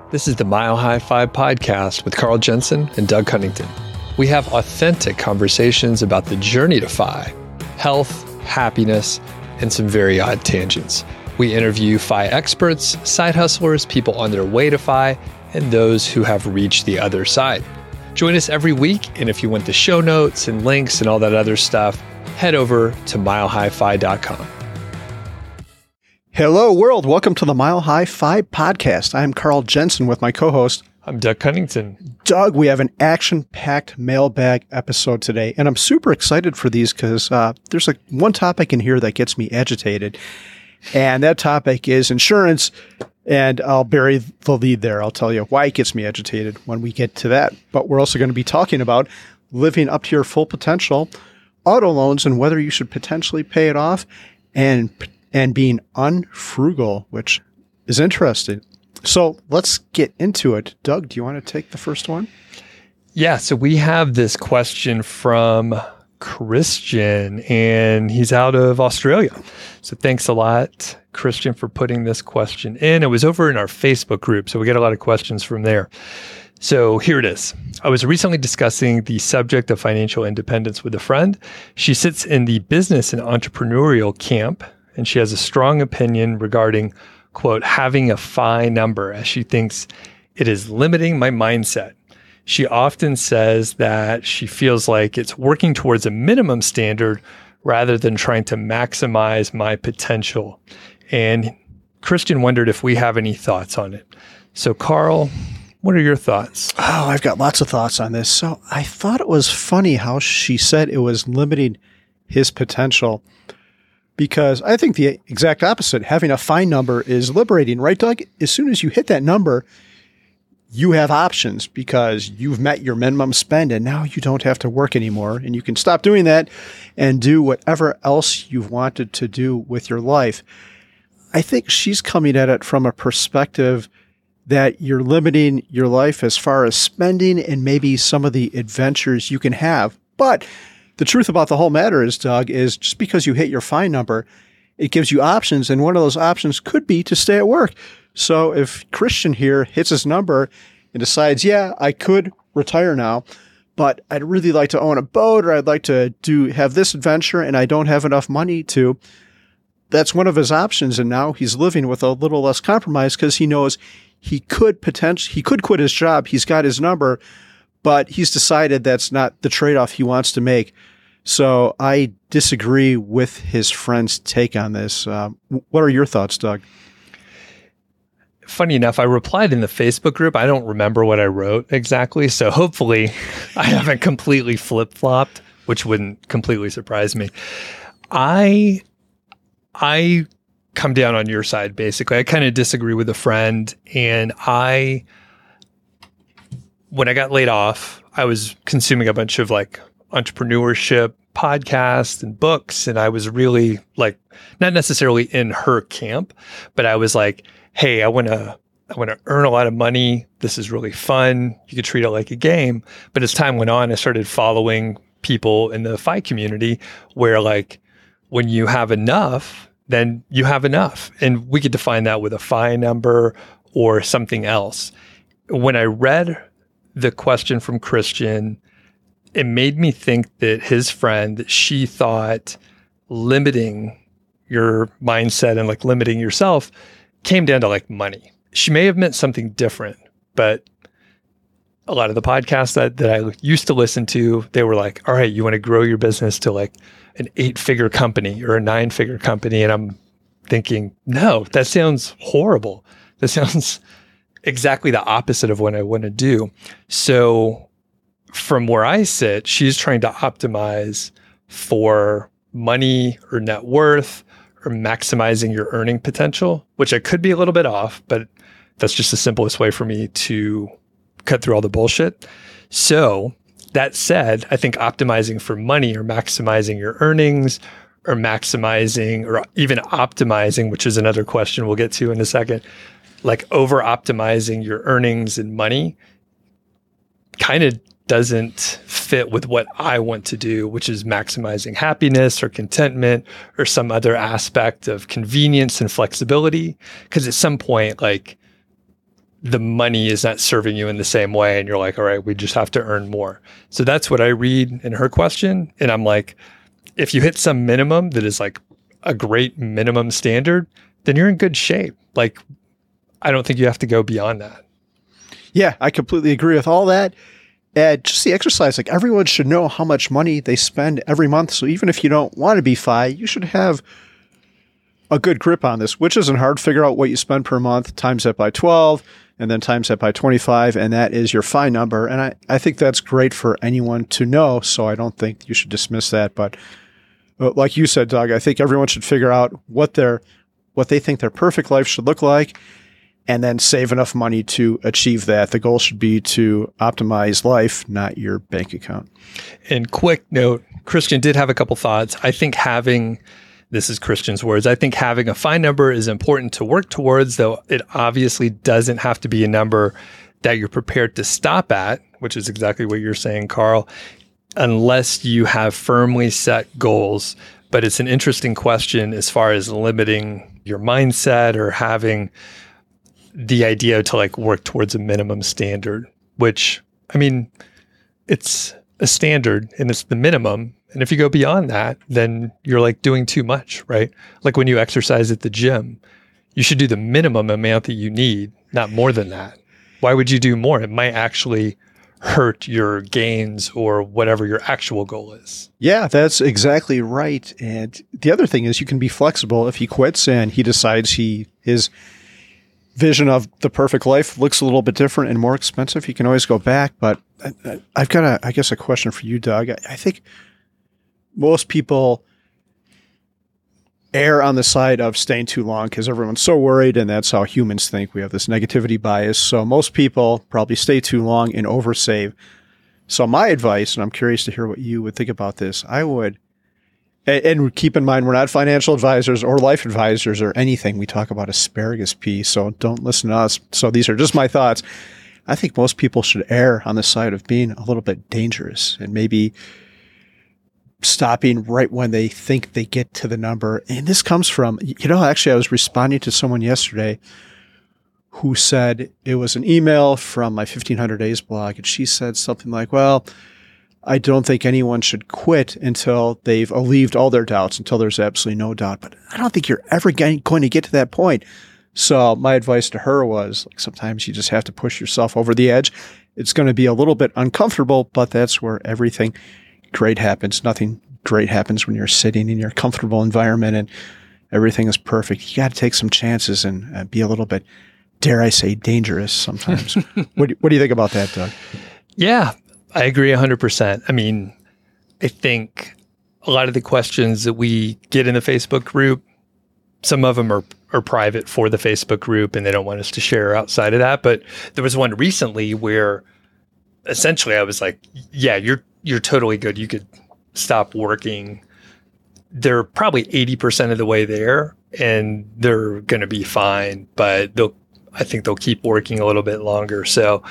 This is the Mile High 5 podcast with Carl Jensen and Doug Cunnington. We have authentic conversations about the journey to FI, health, happiness, and some very odd tangents. We interview FI experts, side hustlers, people on their way to FI, and those who have reached the other side. Join us every week, and if you want the show notes and links and all that other stuff, head over to milehighfi.com. Hello, world. Welcome to the Mile High 5 podcast. I'm Carl Jensen with my co-host. I'm Doug Cunnington. Doug, we have an action-packed mailbag episode today, and I'm super excited for these because there's one topic in here that gets me agitated, and that topic is insurance, and I'll bury the lead there. I'll tell you why it gets me agitated when we get to that, but we're also going to be talking about living up to your full potential, auto loans, and whether you should potentially pay it off, and being unfrugal, which is interesting. So let's get into it. Doug, do you want to take the first one? Yeah, so we have this question from Christian, and he's out of Australia. So thanks a lot, Christian, for putting this question in. It was over in our Facebook group, so we get a lot of questions from there. So here it is. I was recently discussing the subject of financial independence with a friend. She sits in the business and entrepreneurial camp, and she has a strong opinion regarding, quote, having a FI number, as she thinks it is limiting my mindset. She often says that she feels like it's working towards a minimum standard rather than trying to maximize my potential. And Christian wondered if we have any thoughts on it. So, Carl, what are your thoughts? Oh, I've got lots of thoughts on this. So I thought it was funny how she said it was limiting his potential, because I think the exact opposite. Having a FI number is liberating, right, Doug? As soon as you hit that number, you have options because you've met your minimum spend and now you don't have to work anymore, and you can stop doing that and do whatever else you've wanted to do with your life. I think she's coming at it from a perspective that you're limiting your life as far as spending and maybe some of the adventures you can have. But the truth about the whole matter is, Doug, is just because you hit your FI number, it gives you options. And one of those options could be to stay at work. So if Christian here hits his number and decides, yeah, I could retire now, but I'd really like to own a boat, or I'd like to have this adventure and I don't have enough money to, that's one of his options. And now he's living with a little less compromise because he knows he could quit his job. He's got his number, but he's decided that's not the trade-off he wants to make. So I disagree with his friend's take on this. What are your thoughts, Doug? Funny enough, I replied in the Facebook group. I don't remember what I wrote exactly, so hopefully I haven't completely flip-flopped, which wouldn't completely surprise me. I come down on your side, basically. I kind of disagree with a friend, and when I got laid off, I was consuming a bunch of entrepreneurship podcasts and books, and I was really not necessarily in her camp, but I was like, hey, I want to earn a lot of money. This is really fun. You could treat it like a game. But as time went on, I started following people in the FI community where when you have enough, then you have enough. And we could define that with a FI number or something else. When I read the question from Christian, it made me think that his friend, she thought limiting your mindset and limiting yourself came down to like she may have meant something different, but a lot of the podcasts that I used to listen to, they were like, all right, you want to grow your business to like an 8-figure company or a 9-figure company. And I'm thinking, no, that sounds horrible. That sounds exactly the opposite of what I want to do. So from where I sit, she's trying to optimize for money or net worth or maximizing your earning potential, which I could be a little bit off, but that's just the simplest way for me to cut through all the bullshit. So that said, I think optimizing for money or maximizing your earnings or maximizing or even optimizing, which is another question we'll get to in a second, like over optimizing your earnings and money kind of doesn't fit with what I want to do, which is maximizing happiness or contentment or some other aspect of convenience and flexibility. Because at some point, like the money is not serving you in the same way. And you're like, all right, we just have to earn more. So that's what I read in her question. And I'm like, if you hit some minimum that is like a great minimum standard, then you're in good shape. Like, I don't think you have to go beyond that. Yeah, I completely agree with all that. And just the exercise, like everyone should know how much money they spend every month. So even if you don't want to be FI, you should have a good grip on this, which isn't hard. Figure out what you spend per month, times that by 12, and then times that by 25, and that is your FI number. And I think that's great for anyone to know, so I don't think you should dismiss that. But like you said, Doug, I think everyone should figure out what they think their perfect life should look like, and then save enough money to achieve that. The goal should be to optimize life, not your bank account. And quick note, Christian did have a couple thoughts. I think this is Christian's words, I think having a FI number is important to work towards, though it obviously doesn't have to be a number that you're prepared to stop at, which is exactly what you're saying, Carl, unless you have firmly set goals. But it's an interesting question as far as limiting your mindset or having the idea to like work towards a minimum standard, which, I mean, it's a standard and it's the minimum. And if you go beyond that, then you're like doing too much, right? Like when you exercise at the gym, you should do the minimum amount that you need, not more than that. Why would you do more? It might actually hurt your gains or whatever your actual goal is. Yeah, that's exactly right. And the other thing is you can be flexible. If he quits and he decides his vision of the perfect life looks a little bit different and more expensive, he can always go back. But I've got a question for you, Doug. I think most people err on the side of staying too long because everyone's so worried, and that's how humans think. We have this negativity bias. So most people probably stay too long and oversave. So my advice, and I'm curious to hear what you would think about this, I would, and keep in mind, we're not financial advisors or life advisors or anything. We talk about asparagus pea, so don't listen to us. So these are just my thoughts. I think most people should err on the side of being a little bit dangerous and maybe stopping right when they think they get to the number. And this comes from, actually I was responding to someone yesterday who said it was an email from my 1500 Days blog. And she said something like, well, I don't think anyone should quit until they've alleviated all their doubts, until there's absolutely no doubt. But I don't think you're ever going to get to that point. So my advice to her was, like, sometimes you just have to push yourself over the edge. It's going to be a little bit uncomfortable, but that's where everything great happens. Nothing great happens when you're sitting in your comfortable environment and everything is perfect. You got to take some chances and be a little bit, dare I say, dangerous sometimes. What do you think about that, Doug? Yeah, I agree 100%. I mean, I think a lot of the questions that we get in the Facebook group, some of them are private for the Facebook group and they don't want us to share outside of that. But there was one recently where essentially I was like, yeah, you're totally good. You could stop working. They're probably 80% of the way there and they're going to be fine, but I think they'll keep working a little bit longer. So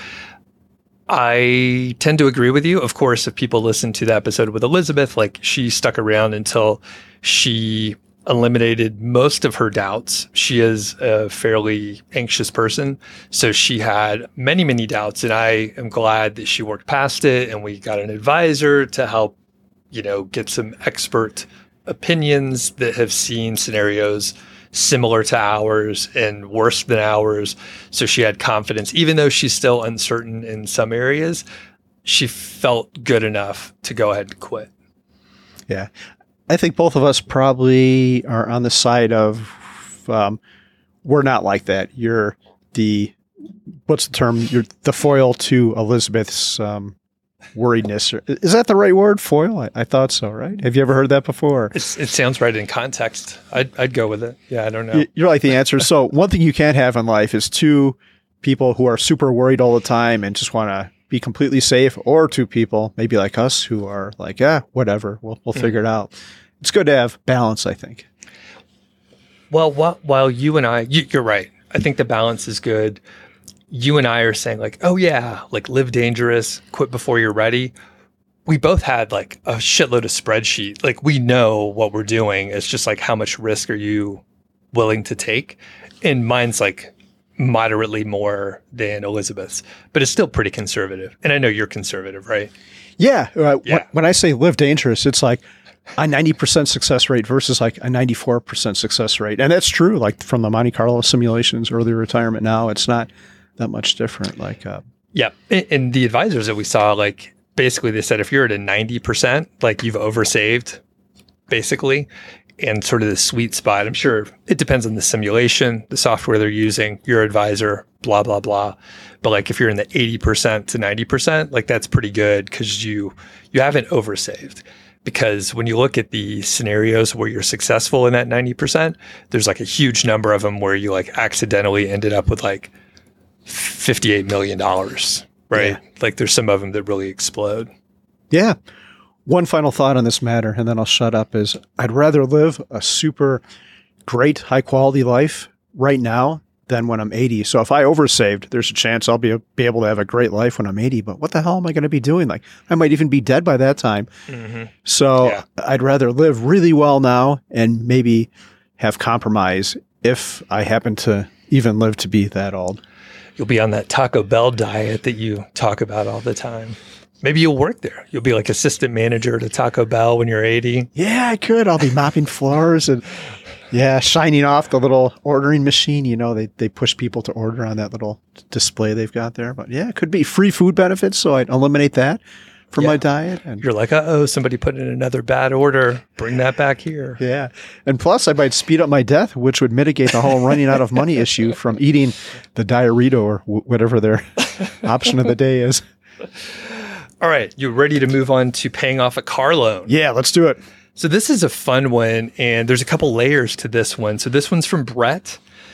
I tend to agree with you. Of course, if people listen to the episode with Elizabeth, like, she stuck around until she eliminated most of her doubts. She is a fairly anxious person. So she had many, many doubts. And I am glad that she worked past it. And we got an advisor to help, get some expert opinions that have seen scenarios similar to ours and worse than ours. So she had confidence, even though she's still uncertain in some areas, she felt good enough to go ahead and quit. Yeah. I think both of us probably are on the side of, we're not like that. You're what's the term? You're the foil to Elizabeth's, worriedness. Is that the right word? Foil? I thought so, right? Have you ever heard that before? It sounds right in context. I'd go with it. Yeah, I don't know. You're like the answer. So one thing you can't have in life is two people who are super worried all the time and just want to be completely safe, or two people maybe like us who are like, yeah, whatever, we'll figure it out. It's good to have balance, I think. Well, while you and I, you're right. I think the balance is good. You and I are saying like, oh yeah, like live dangerous, quit before you're ready. We both had like a shitload of spreadsheet. Like, we know what we're doing. It's just like, how much risk are you willing to take? And mine's like moderately more than Elizabeth's, but it's still pretty conservative. And I know you're conservative, right? Yeah. Yeah. When I say live dangerous, it's like a 90% success rate versus like a 94% success rate. And that's true. Like from the Monte Carlo simulations, early retirement now, it's not that much different. Like, yeah. And the advisors that we saw, like basically they said, if you're at a 90%, like you've oversaved basically, and sort of the sweet spot. I'm sure it depends on the simulation, the software they're using, your advisor, blah, blah, blah. But like if you're in the 80% to 90%, like that's pretty good because you haven't oversaved. Because when you look at the scenarios where you're successful in that 90%, there's like a huge number of them where you like accidentally ended up with like $58 million, right? Yeah. Like there's some of them that really explode. yeah. One final thought on this matter, and then I'll shut up, is I'd rather live a super great, high quality life right now than when I'm 80. So if I oversaved, there's a chance I'll be able to have a great life when I'm 80. But what the hell am I going to be doing? Like I might even be dead by that time. Mm-hmm. So yeah. I'd rather live really well now and maybe have compromise if I happen to even live to be that old. You'll be on that Taco Bell diet that you talk about all the time. Maybe you'll work there. You'll be like assistant manager to Taco Bell when you're 80. Yeah, I could. I'll be mopping floors and shining off the little ordering machine. You know, they push people to order on that little display they've got there. But yeah, it could be free food benefits. So I'd eliminate that from my diet. And you're like, somebody put in another bad order. Bring that back here. Yeah. And plus I might speed up my death, which would mitigate the whole running out of money issue from eating the diarrhea or whatever their option of the day is. All right, you ready to move on to paying off a car loan? Yeah, let's do it. So this is a fun one, and there's a couple layers to this one. So this one's from Brett.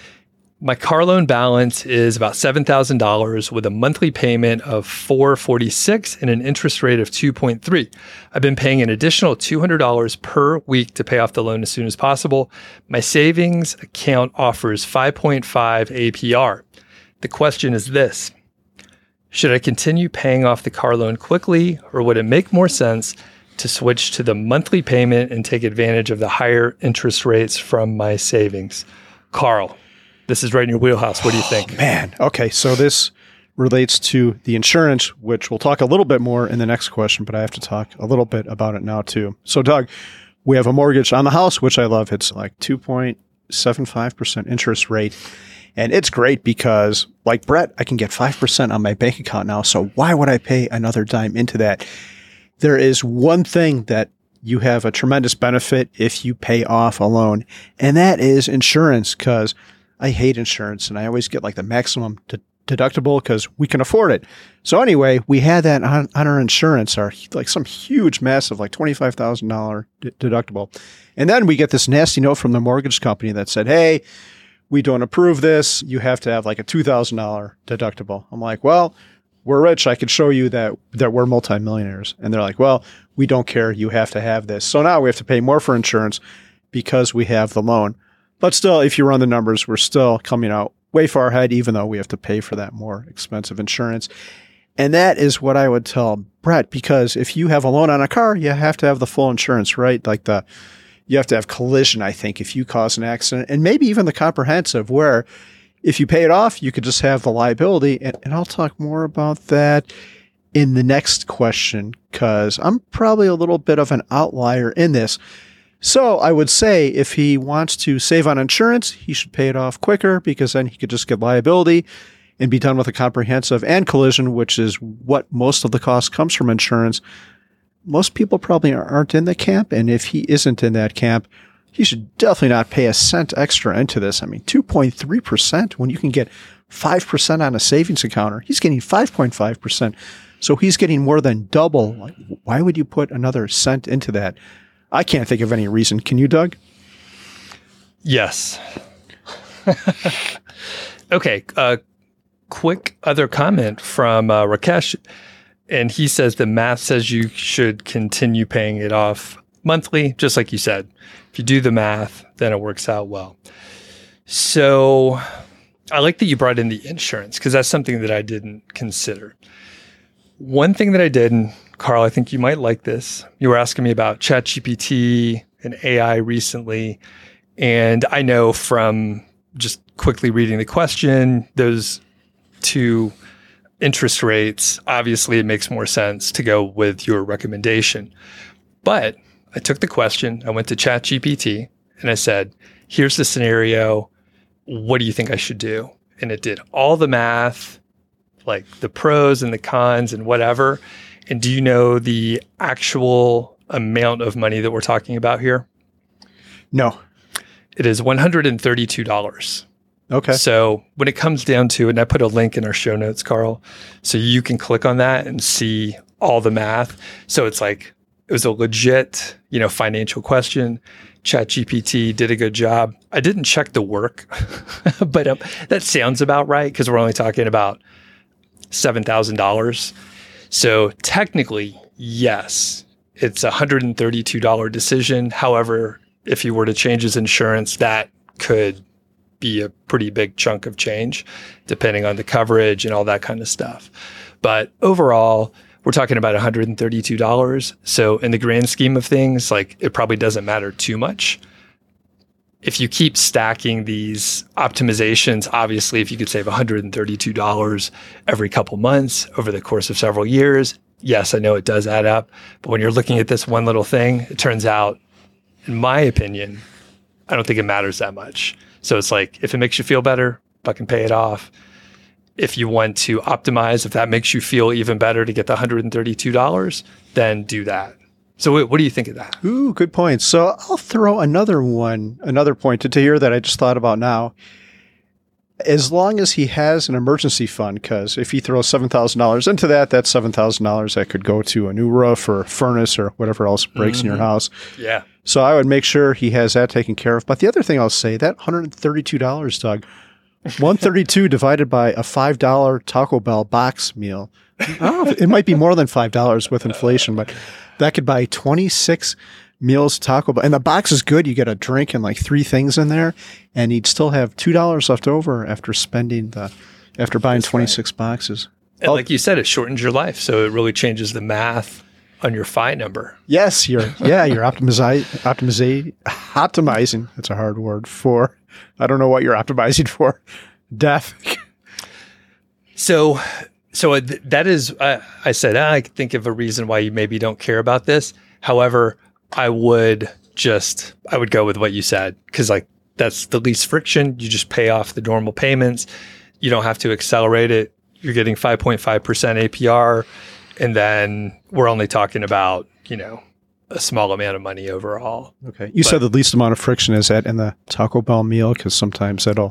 My car loan balance is about $7,000 with a monthly payment of $446 and an interest rate of 2.3. I've been paying an additional $200 per week to pay off the loan as soon as possible. My savings account offers 5.5 APR. The question is this. Should I continue paying off the car loan quickly, or would it make more sense to switch to the monthly payment and take advantage of the higher interest rates from my savings? Carl, this is right in your wheelhouse. What do you think? Man, okay. So this relates to the insurance, which we'll talk a little bit more in the next question, but I have to talk a little bit about it now too. So Doug, we have a mortgage on the house, which I love. It's like 2.75% interest rate. And it's great because, like Brett, I can get 5% on my bank account now. So why would I pay another dime into that? There is one thing that you have a tremendous benefit if you pay off a loan, and that is insurance, because I hate insurance and I always get like the maximum deductible because we can afford it. So anyway, we had that on our insurance, our like some huge, massive, like $25,000 deductible. And then we get this nasty note from the mortgage company that said, hey, we don't approve this. You have to have like a $2,000 deductible. I'm like, well, we're rich. I can show you that we're multimillionaires. And they're like, well, we don't care. You have to have this. So now we have to pay more for insurance because we have the loan. But still, if you run the numbers, we're still coming out way far ahead, even though we have to pay for that more expensive insurance. And that is what I would tell Brett, because if you have a loan on a car, you have to have the full insurance, right? Like you have to have collision, I think, if you cause an accident, and maybe even the comprehensive, where if you pay it off, you could just have the liability. And I'll talk more about that in the next question, because I'm probably a little bit of an outlier in this. So I would say if he wants to save on insurance, he should pay it off quicker, because then he could just get liability and be done with a comprehensive and collision, which is what most of the cost comes from insurance. Most people probably aren't in the camp, and if he isn't in that camp, he should definitely not pay a cent extra into this. I mean, 2.3% when you can get 5% on a savings account. He's getting 5.5%. So he's getting more than double. Like, why would you put another cent into that? I can't think of any reason. Can you, Doug? Yes. Okay. Quick other comment from Rakesh. And he says the math says you should continue paying it off monthly, just like you said. If you do the math, then it works out well. So I like that you brought in the insurance, because that's something that I didn't consider. One thing that I did, and Carl, I think you might like this. You were asking me about ChatGPT and AI recently. And I know from just quickly reading the question, those two interest rates, obviously it makes more sense to go with your recommendation. But I took the question, I went to ChatGPT and I said, here's the scenario. What do you think I should do? And it did all the math, like the pros and the cons and whatever. And do you know the actual amount of money that we're talking about here? No. It is $132. Okay. So when it comes down to it, and I put a link in our show notes, Carl, so you can click on that and see all the math. So it's like, it was a legit, financial question. ChatGPT did a good job. I didn't check the work, but that sounds about right because we're only talking about $7,000. So technically, yes, it's a $132 decision. However, if you were to change his insurance, that could be a pretty big chunk of change, depending on the coverage and all that kind of stuff. But overall, we're talking about $132. So in the grand scheme of things, like it probably doesn't matter too much. If you keep stacking these optimizations, obviously, if you could save $132 every couple months over the course of several years, yes, I know it does add up. But when you're looking at this one little thing, it turns out, in my opinion, I don't think it matters that much. So it's like, if it makes you feel better, fucking pay it off. If you want to optimize, if that makes you feel even better to get the $132, then do that. So what do you think of that? Ooh, good point. So I'll throw another point to here that I just thought about now. As long as he has an emergency fund, because if he throws $7,000 into that, that's $7,000 that could go to a new roof or furnace or whatever else breaks in your house. Yeah. So I would make sure he has that taken care of. But the other thing I'll say, that $132, Doug, 132 divided by a $5 Taco Bell box meal. It might be more than $5 with inflation, but that could buy 26 meals Taco Bell. And the box is good. You get a drink and like 3 things in there, and you'd still have $2 left over after buying 26 boxes. And like you said, it shortens your life. So it really changes the math on your FI number. Yes, you're optimizing. That's a hard word for. I don't know what you're optimizing for. Death. So that is. I said I think of a reason why you maybe don't care about this. However, I would go with what you said because like that's the least friction. You just pay off the normal payments. You don't have to accelerate it. You're getting 5.5% APR. And then we're only talking about, a small amount of money overall. Okay. You said the least amount of friction is that in the Taco Bell meal, because sometimes that'll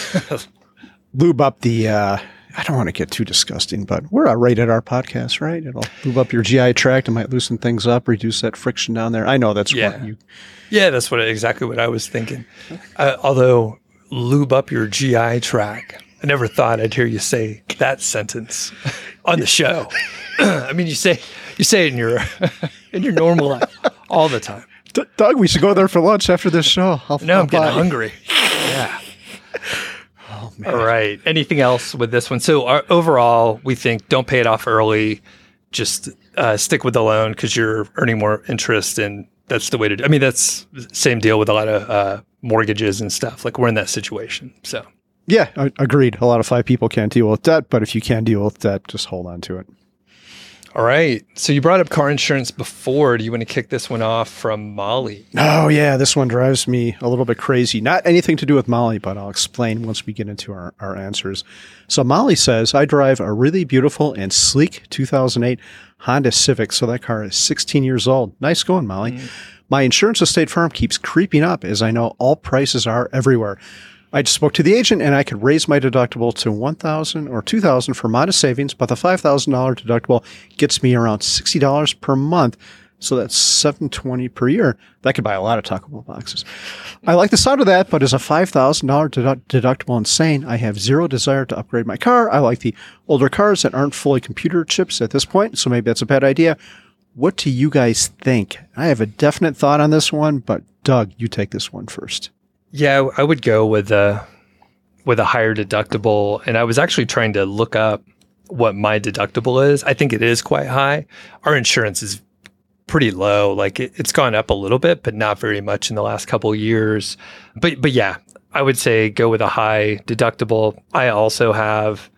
lube up the, I don't want to get too disgusting, but we're rated R podcast, right? It'll lube up your GI tract. It might loosen things up, reduce that friction down there. I know that's what you... Yeah, that's exactly what I was thinking. Although, lube up your GI tract. I never thought I'd hear you say that sentence on the show. I mean, you say it in your normal life all the time. Doug, we should go there for lunch after this show. I'm getting hungry. Yeah. Oh, man. All right. Anything else with this one? So overall, we think don't pay it off early. Just stick with the loan because you're earning more interest, and that's the way to do. I mean, that's the same deal with a lot of mortgages and stuff. Like we're in that situation. So. Yeah, agreed. A lot of FI people can't deal with debt, but if you can deal with debt, just hold on to it. All right. So you brought up car insurance before. Do you want to kick this one off from Molly? Oh, yeah. This one drives me a little bit crazy. Not anything to do with Molly, but I'll explain once we get into our answers. So Molly says, I drive a really beautiful and sleek 2008 Honda Civic. So that car is 16 years old. Nice going, Molly. My insurance at State Farm keeps creeping up as I know all prices are everywhere. I just spoke to the agent and I could raise my deductible to $1,000 or $2,000 for modest savings, but the $5,000 deductible gets me around $60 per month. So that's $720 per year. That could buy a lot of Taco Bell boxes. I like the sound of that, but is a $5,000 deductible insane? I have zero desire to upgrade my car. I like the older cars that aren't fully computer chips at this point, so maybe that's a bad idea. What do you guys think? I have a definite thought on this one, but Doug, you take this one first. Yeah, I would go with a higher deductible. And I was actually trying to look up what my deductible is. I think it is quite high. Our insurance is pretty low. Like it's gone up a little bit, but not very much in the last couple of years. But yeah, I would say go with a high deductible. I also have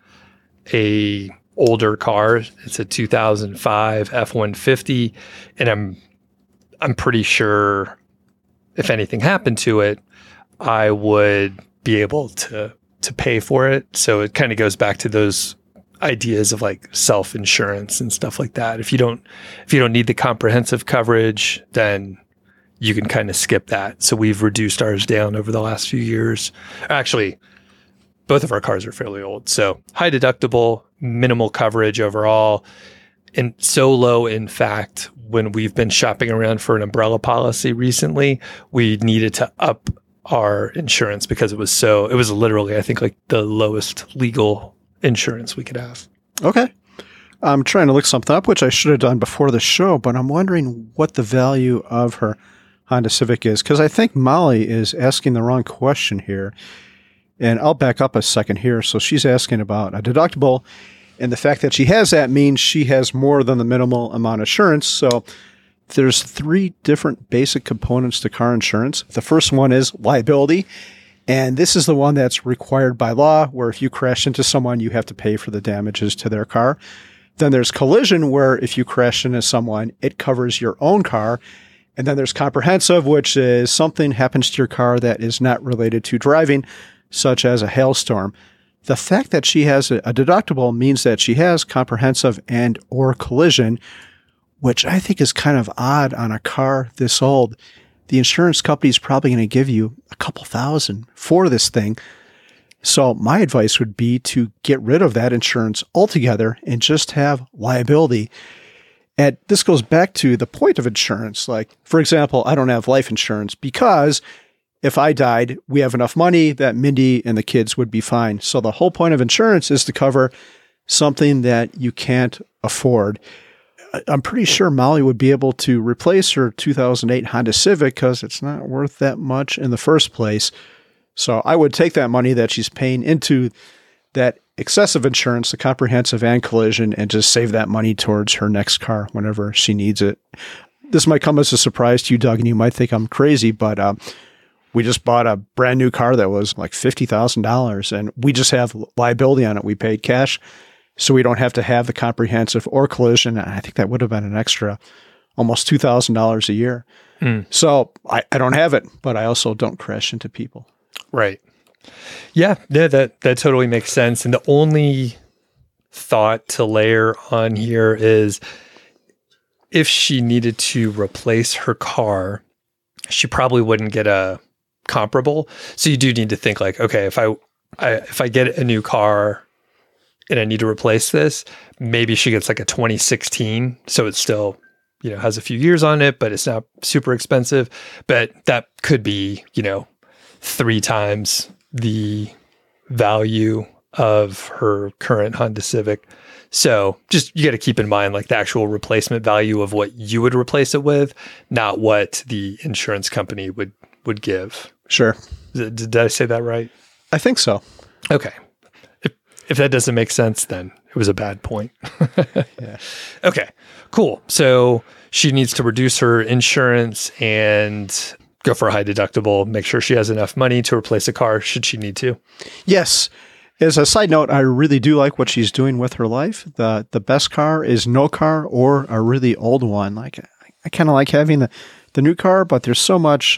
a older car. It's a 2005 F-150, and I'm pretty sure if anything happened to it, I would be able to pay for it. So it kind of goes back to those ideas of like self-insurance and stuff like that. If you don't need the comprehensive coverage, then you can kind of skip that. So we've reduced ours down over the last few years. Actually, both of our cars are fairly old. So high deductible, minimal coverage overall, and so low, in fact, when we've been shopping around for an umbrella policy recently, we needed to up our insurance because it was literally, I think, like the lowest legal insurance we could have. Okay. I'm trying to look something up, which I should have done before the show, but I'm wondering what the value of her Honda Civic is, because I think Molly is asking the wrong question here. And I'll back up a second here. So she's asking about a deductible, and the fact that she has that means she has more than the minimal amount of insurance. So there's 3 different basic components to car insurance. The first one is liability. And this is the one that's required by law, where if you crash into someone, you have to pay for the damages to their car. Then there's collision, where if you crash into someone, it covers your own car. And then there's comprehensive, which is something happens to your car that is not related to driving, such as a hailstorm. The fact that she has a deductible means that she has comprehensive and or collision, which I think is kind of odd on a car this old. The insurance company is probably going to give you a couple $1,000 for this thing. So my advice would be to get rid of that insurance altogether and just have liability. And this goes back to the point of insurance. Like, for example, I don't have life insurance because if I died, we have enough money that Mindy and the kids would be fine. So the whole point of insurance is to cover something that you can't afford. I'm pretty sure Molly would be able to replace her 2008 Honda Civic because it's not worth that much in the first place. So I would take that money that she's paying into that excessive insurance, the comprehensive and collision, and just save that money towards her next car whenever she needs it. This might come as a surprise to you, Doug, and you might think I'm crazy, but we just bought a brand new car that was like $50,000, and we just have liability on it. We paid cash, so we don't have to have the comprehensive or collision. I think that would have been an extra almost $2,000 a year. So I don't have it, but I also don't crash into people. Right. Yeah, that totally makes sense. And the only thought to layer on here is if she needed to replace her car, she probably wouldn't get a comparable. So you do need to think like, okay, if I get a new car and I need to replace this, maybe she gets like a 2016. So it's still, has a few years on it, but it's not super expensive. But that could be, 3 times the value of her current Honda Civic. So just, you got to keep in mind like the actual replacement value of what you would replace it with, not what the insurance company would give. Sure. Did I say that right? I think so. Okay. If that doesn't make sense, then it was a bad point. Yeah. Okay, cool. So she needs to reduce her insurance and go for a high deductible, make sure she has enough money to replace a car should she need to. Yes. As a side note, I really do like what she's doing with her life. The best car is no car or a really old one. Like I kind of like having the new car, but there's so much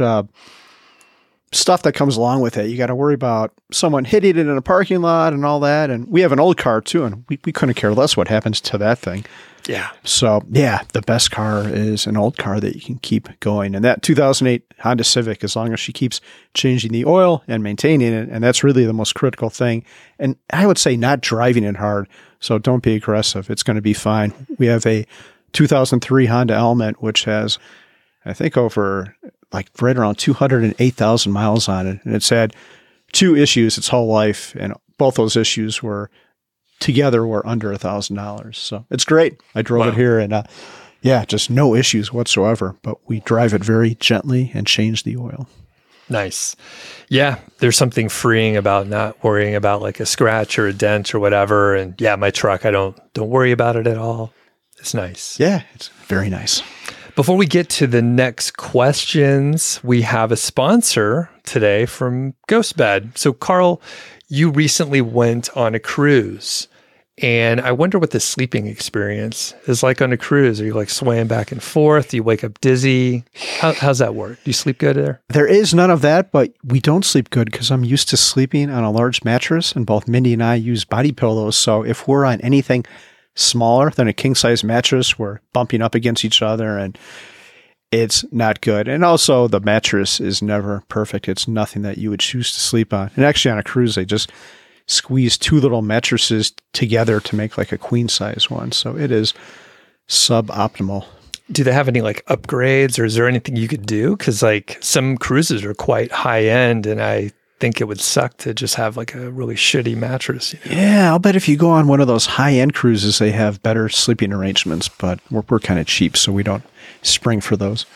stuff that comes along with it. You got to worry about someone hitting it in a parking lot and all that. And we have an old car too, and we couldn't care less what happens to that thing. Yeah. So yeah, the best car is an old car that you can keep going. And that 2008 Honda Civic, as long as she keeps changing the oil and maintaining it, and that's really the most critical thing. And I would say not driving it hard. So don't be aggressive. It's going to be fine. We have a 2003 Honda Element, which has, I think, over like right around 208,000 miles on it. And it's had 2 issues its whole life. And both those issues were under $1,000. So it's great. I drove it here and just no issues whatsoever, but we drive it very gently and change the oil. Nice. Yeah. There's something freeing about not worrying about like a scratch or a dent or whatever. And yeah, my truck, I don't worry about it at all. It's nice. Yeah. It's very nice. Before we get to the next questions, we have a sponsor today from GhostBed. So, Carl, you recently went on a cruise, and I wonder what the sleeping experience is like on a cruise. Are you like swaying back and forth? Do you wake up dizzy? How's that work? Do you sleep good there? There is none of that, but we don't sleep good because I'm used to sleeping on a large mattress, and both Mindy and I use body pillows. So if we're on anything smaller than a king-size mattress, we're bumping up against each other, and it's not good. And also, the mattress is never perfect. It's nothing that you would choose to sleep on. And actually, on a cruise, they just squeeze two little mattresses together to make like a queen-size one. So it is suboptimal. Do they have any like upgrades, or is there anything you could do? Because like some cruises are quite high-end, and I think it would suck to just have like a really shitty mattress. You know? Yeah, I'll bet if you go on one of those high-end cruises, they have better sleeping arrangements, but we're kind of cheap, so we don't spring for those.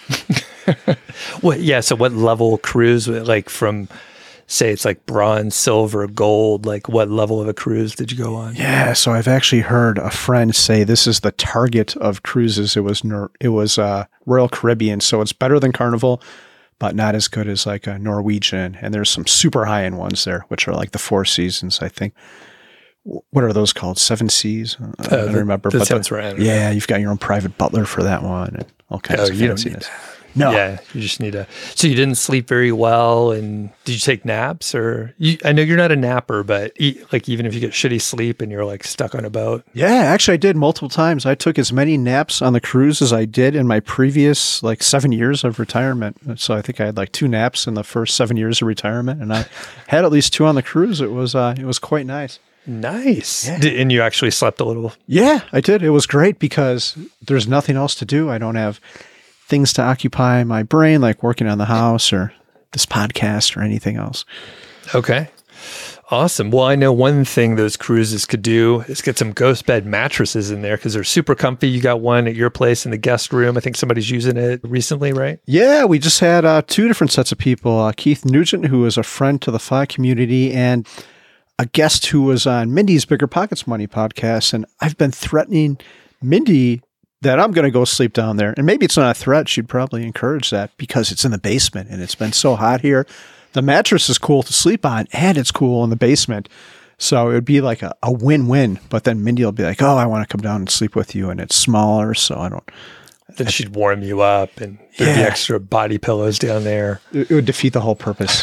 Well, yeah. So what level cruise, like from, say it's like bronze, silver, gold, like what level of a cruise did you go on? Yeah, so I've actually heard a friend say this is the target of cruises. It was Royal Caribbean, so it's better than Carnival, but not as good as like a Norwegian. And there's some super high-end ones there, which are like the Four Seasons, I think. What are those called? Seven Seas? I don't remember. That sounds right. Yeah, you've got your own private butler for that one and all kinds of you fanciness. Don't need that. No. Yeah, you just need so you didn't sleep very well, and did you take naps? Or I know you're not a napper, but like even if you get shitty sleep and you're like stuck on a boat. Yeah, actually I did multiple times. I took as many naps on the cruise as I did in my previous like 7 years of retirement. So I think I had like 2 naps in the first 7 years of retirement, and I had at least 2 on the cruise. It was quite nice. Nice. Yeah. And you actually slept a little? Yeah, I did. It was great because there's nothing else to do. I don't have things to occupy my brain, like working on the house or this podcast or anything else. Okay. Awesome. Well, I know one thing those cruises could do is get some GhostBed mattresses in there because they're super comfy. You got one at your place in the guest room. I think somebody's using it recently, right? Yeah, we just had 2 different sets of people. Keith Nugent, who is a friend to the FI community, and a guest who was on Mindy's Bigger Pockets Money podcast. And I've been threatening Mindy that I'm going to go sleep down there. And maybe it's not a threat. She'd probably encourage that because it's in the basement and it's been so hot here. The mattress is cool to sleep on and it's cool in the basement. So it would be like a win-win. But then Mindy will be like, oh, I want to come down and sleep with you. And it's smaller, so I don't. Then she'd warm you up and there'd be extra body pillows down there. It would defeat the whole purpose.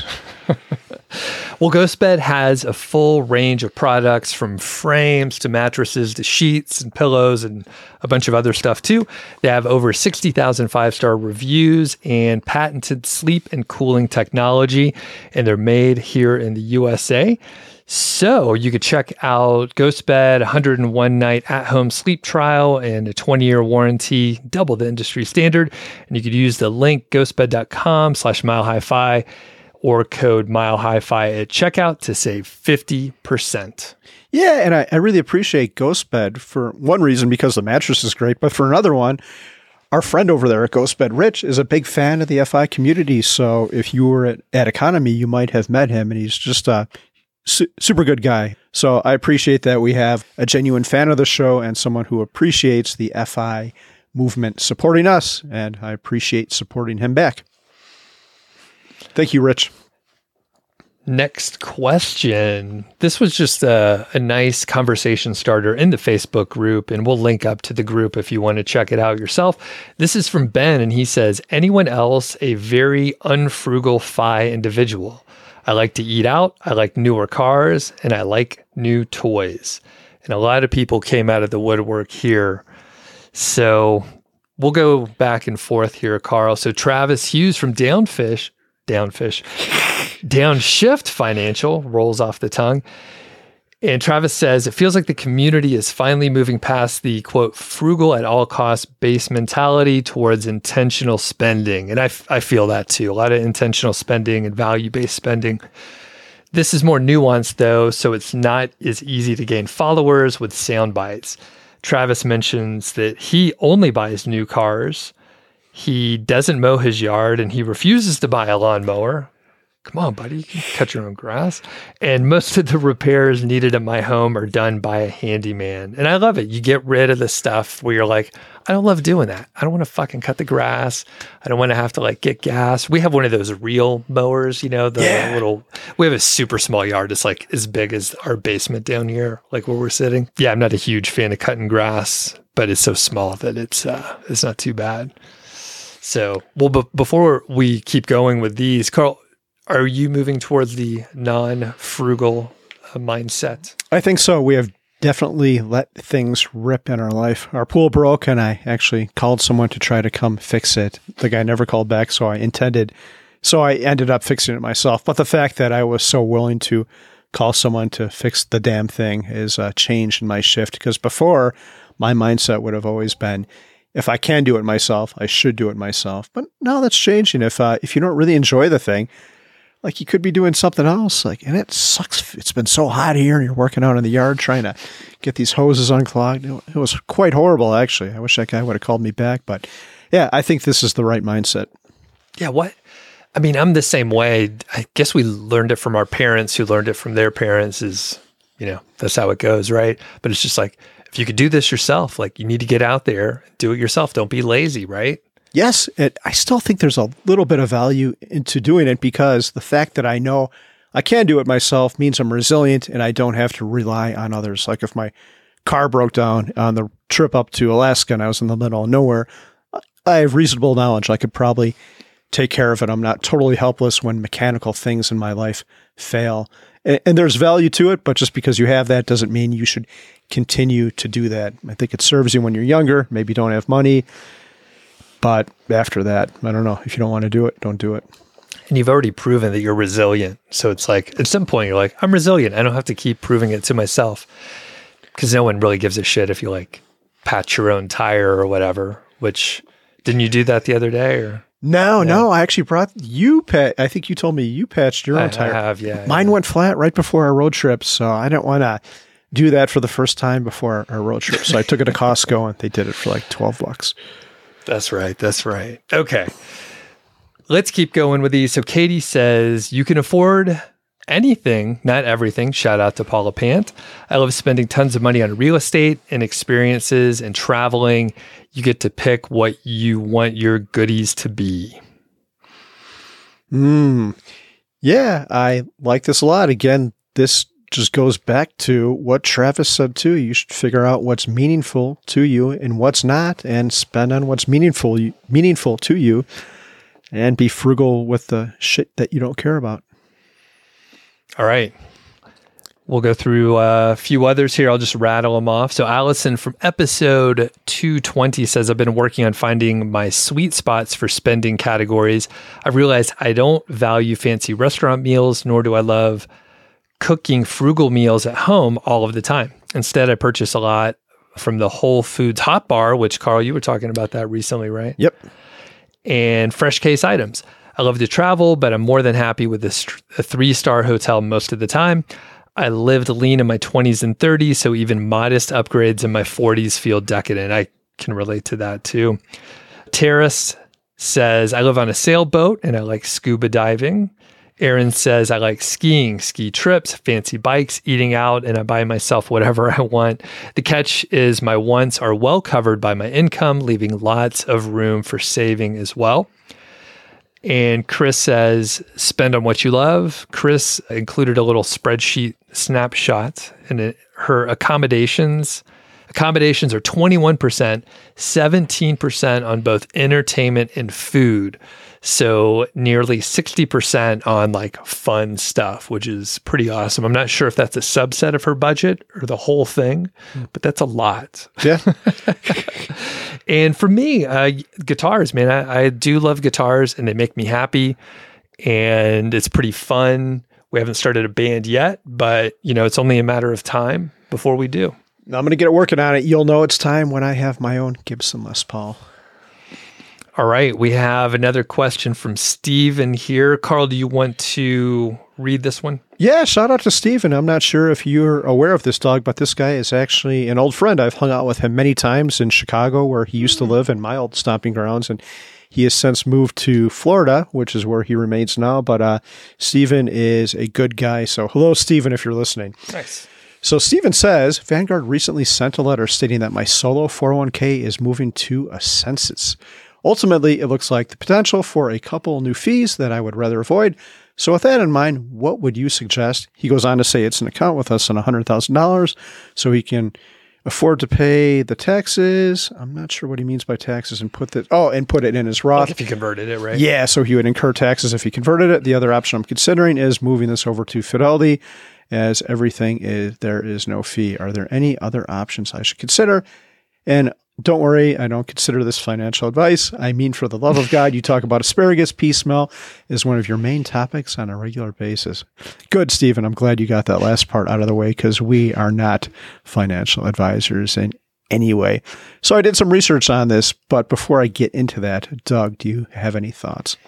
Well, GhostBed has a full range of products from frames to mattresses to sheets and pillows and a bunch of other stuff too. They have over 60,000 5-star reviews and patented sleep and cooling technology, and they're made here in the USA. So you could check out GhostBed, 101 night at-home sleep trial and a 20-year warranty, double the industry standard. And you could use the link ghostbed.com/milehighfi or code milehighfi at checkout to save 50%. Yeah, and I really appreciate GhostBed for one reason, because the mattress is great, but for another one, our friend over there at GhostBed, Rich, is a big fan of the FI community. So if you were at Economy, you might have met him, and he's just a super good guy. So I appreciate that we have a genuine fan of the show and someone who appreciates the FI movement supporting us, and I appreciate supporting him back. Thank you, Rich. Next question. This was just a nice conversation starter in the Facebook group, and we'll link up to the group if you want to check it out yourself. This is from Ben, and he says, anyone else a very unfrugal FI individual? I like to eat out, I like newer cars, and I like new toys. And a lot of people came out of the woodwork here. So we'll go back and forth here, Carl. So Travis Hughes from Downshift Financial rolls off the tongue. And Travis says, it feels like the community is finally moving past the, quote, frugal at all costs base mentality towards intentional spending. And I feel that too. A lot of intentional spending and value-based spending. This is more nuanced though, so it's not as easy to gain followers with sound bites. Travis mentions that he only buys new cars. He doesn't mow his yard and he refuses to buy a lawnmower. Come on, buddy, you can cut your own grass. And most of the repairs needed at my home are done by a handyman. And I love it. You get rid of the stuff where you're like, I don't love doing that. I don't want to fucking cut the grass. I don't want to have to like get gas. We have one of those real mowers, we have a super small yard. It's like as big as our basement down here, like where we're sitting. Yeah, I'm not a huge fan of cutting grass, but it's so small that it's not too bad. So, well, before we keep going with these, Carl, are you moving towards the non-frugal mindset? I think so. We have definitely let things rip in our life. Our pool broke, and I actually called someone to try to come fix it. The guy never called back, so I ended up fixing it myself. But the fact that I was so willing to call someone to fix the damn thing is a change in my shift, because before, my mindset would have always been, if I can do it myself, I should do it myself. But now that's changing. If you don't really enjoy the thing, like you could be doing something else, and it sucks. It's been so hot here, and you're working out in the yard trying to get these hoses unclogged. It was quite horrible, actually. I wish that guy would have called me back, but yeah, I think this is the right mindset. Yeah, I'm the same way. I guess we learned it from our parents, who learned it from their parents. Is that's how it goes, right? But it's just like, if you could do this yourself, like you need to get out there, do it yourself. Don't be lazy, right? Yes, I still think there's a little bit of value into doing it, because the fact that I know I can do it myself means I'm resilient and I don't have to rely on others. Like if my car broke down on the trip up to Alaska and I was in the middle of nowhere, I have reasonable knowledge I could probably take care of it. I'm not totally helpless when mechanical things in my life fail. And there's value to it, but just because you have that doesn't mean you should continue to do that. I think it serves you when you're younger, maybe you don't have money. But after that, I don't know. If you don't want to do it, don't do it. And you've already proven that you're resilient. So it's like, at some point, you're like, I'm resilient. I don't have to keep proving it to myself. Because no one really gives a shit if you like patch your own tire or whatever, which, didn't you do that the other day? Or No, I actually brought you. I think you told me you patched your own tire. I have, yeah. Mine went flat right before our road trip. So I didn't want to do that for the first time before our road trip. So I took it to Costco and they did it for like $12. That's right. Okay. Let's keep going with these. So Katie says, you can afford anything, not everything. Shout out to Paula Pant. I love spending tons of money on real estate and experiences and traveling. You get to pick what you want your goodies to be. Yeah, I like this a lot. Again, this just goes back to what Travis said too. You should figure out what's meaningful to you and what's not, and spend on what's meaningful to you, and be frugal with the shit that you don't care about. All right. We'll go through a few others here. I'll just rattle them off. So Allison from episode 220 says, I've been working on finding my sweet spots for spending categories. I've realized I don't value fancy restaurant meals, nor do I love cooking frugal meals at home all of the time. Instead, I purchase a lot from the Whole Foods Hot Bar, which, Carl, you were talking about that recently, right? Yep. And fresh case items. I love to travel, but I'm more than happy with a 3-star hotel most of the time. I lived lean in my 20s and 30s, so even modest upgrades in my 40s feel decadent. I can relate to that too. Terrace says, I live on a sailboat and I like scuba diving. Aaron says, I like skiing, ski trips, fancy bikes, eating out, and I buy myself whatever I want. The catch is my wants are well covered by my income, leaving lots of room for saving as well. And Chris says, spend on what you love. Chris included a little spreadsheet snapshot, and her accommodations are 21%, 17% on both entertainment and food. So nearly 60% on like fun stuff, which is pretty awesome. I'm not sure if that's a subset of her budget or the whole thing, but that's a lot. Yeah. And for me, guitars, man, I do love guitars and they make me happy and it's pretty fun. We haven't started a band yet, but it's only a matter of time before we do. I'm going to get working on it. You'll know it's time when I have my own Gibson Les Paul. All right. We have another question from Steven here. Carl, do you want to read this one? Yeah, shout out to Steven. I'm not sure if you're aware of this, dog, but this guy is actually an old friend. I've hung out with him many times in Chicago, where he used to live, in my old stomping grounds, and he has since moved to Florida, which is where he remains now. But Steven is a good guy. So hello, Steven, if you're listening. Nice. So Steven says, Vanguard recently sent a letter stating that my solo 401k is moving to Ascensus. Ultimately, it looks like the potential for a couple new fees that I would rather avoid. So with that in mind, what would you suggest? He goes on to say it's an account with us on $100,000, so he can afford to pay the taxes. I'm not sure what he means by taxes, and put it in his Roth. Like if he converted it, right? Yeah, so he would incur taxes if he converted it. The other option I'm considering is moving this over to Fidelity, as everything there is no fee. Are there any other options I should consider? And don't worry, I don't consider this financial advice. I mean, for the love of God, you talk about asparagus pea smell is one of your main topics on a regular basis. Good, Stephen. I'm glad you got that last part out of the way, because we are not financial advisors in any way. So I did some research on this, but before I get into that, Doug, do you have any thoughts?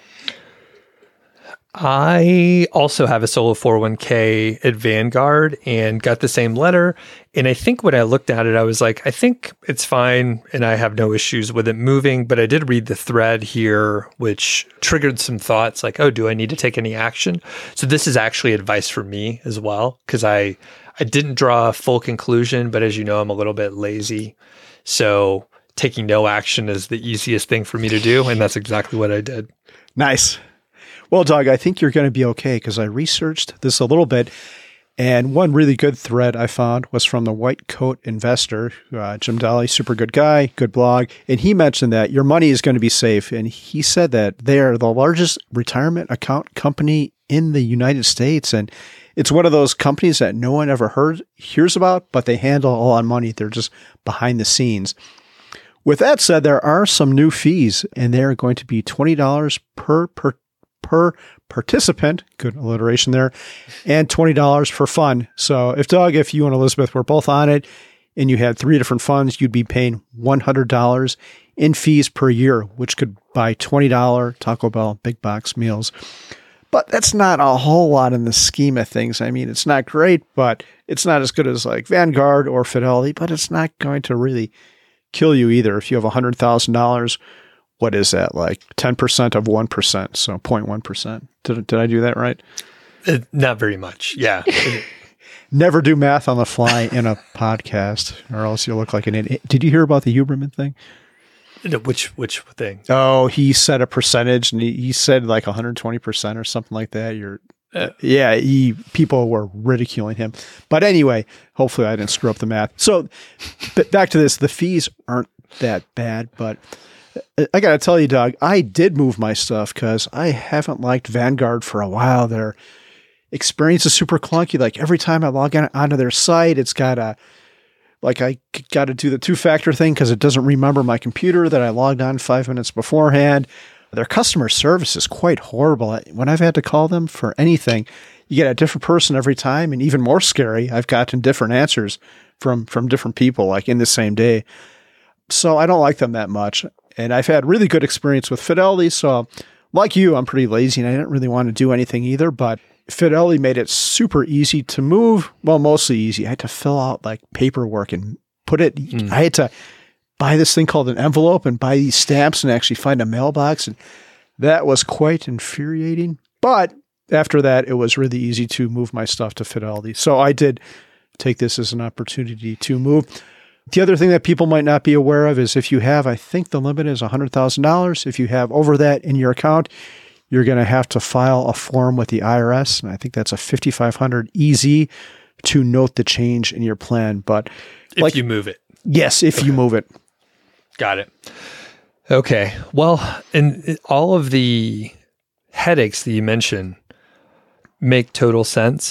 I also have a solo 401k at Vanguard and got the same letter. And I think when I looked at it, I was like, I think it's fine and I have no issues with it moving. But I did read the thread here, which triggered some thoughts like, oh, do I need to take any action? So this is actually advice for me as well, because I didn't draw a full conclusion, but as you know, I'm a little bit lazy. So taking no action is the easiest thing for me to do. And that's exactly what I did. Nice. Well, Doug, I think you're going to be okay, because I researched this a little bit, and one really good thread I found was from the White Coat Investor, Jim Daly, super good guy, good blog, and he mentioned that your money is going to be safe, and he said that they are the largest retirement account company in the United States, and it's one of those companies that no one ever hears about, but they handle a lot of money. They're just behind the scenes. With that said, there are some new fees, and they're going to be $20 per participant, good alliteration there, and $20 for fun. So if Doug, if you and Elizabeth were both on it and you had 3 different funds, you'd be paying $100 in fees per year, which could buy $20 Taco Bell big box meals. But that's not a whole lot in the scheme of things. I mean, it's not great, but it's not as good as like Vanguard or Fidelity, but it's not going to really kill you either. If you have $100,000, what is that, like 10% of 1%? So 0.1%. Did I do that right? Not very much. Yeah. Never do math on the fly in a podcast, or else you'll look like an idiot. Did you hear about the Huberman thing? Which thing? Oh, he said a percentage, and he said like 120% or something like that. People were ridiculing him. But anyway, hopefully I didn't screw up the math. So back to this, the fees aren't that bad, but I got to tell you, Doug, I did move my stuff because I haven't liked Vanguard for a while. Their experience is super clunky. Like every time I log onto their site, it's got I got to do the 2-factor thing because it doesn't remember my computer that I logged on 5 minutes beforehand. Their customer service is quite horrible. When I've had to call them for anything, you get a different person every time. And even more scary, I've gotten different answers from different people, like in the same day. So I don't like them that much. And I've had really good experience with Fidelity. So like you, I'm pretty lazy and I didn't really want to do anything either. But Fidelity made it super easy to move. Well, mostly easy. I had to fill out like paperwork and put it. I had to buy this thing called an envelope and buy these stamps and actually find a mailbox. And that was quite infuriating. But after that, it was really easy to move my stuff to Fidelity. So I did take this as an opportunity to move. The other thing that people might not be aware of is if you have, I think the limit is $100,000. If you have over that in your account, you're going to have to file a form with the IRS. And I think that's a 5,500 EZ to note the change in your plan. But if you move it. Yes, if you move it. Got it. Okay. Well, and all of the headaches that you mentioned make total sense.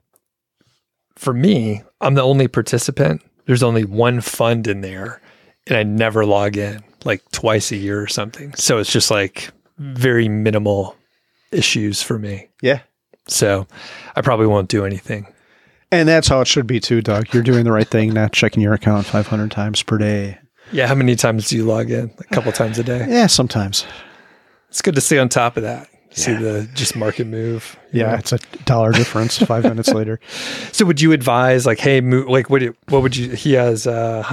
For me, I'm the only participant. There's only one fund in there and I never log in, like twice a year or something. So it's just like very minimal issues for me. Yeah. So I probably won't do anything. And that's how it should be too, Doug. You're doing the right thing, not checking your account 500 times per day. Yeah. How many times do you log in? A couple times a day? Yeah, sometimes. It's good to stay on top of that. See the just market move. Yeah, it's $1 difference 5 minutes later. So would you advise like, hey, like what would you, he has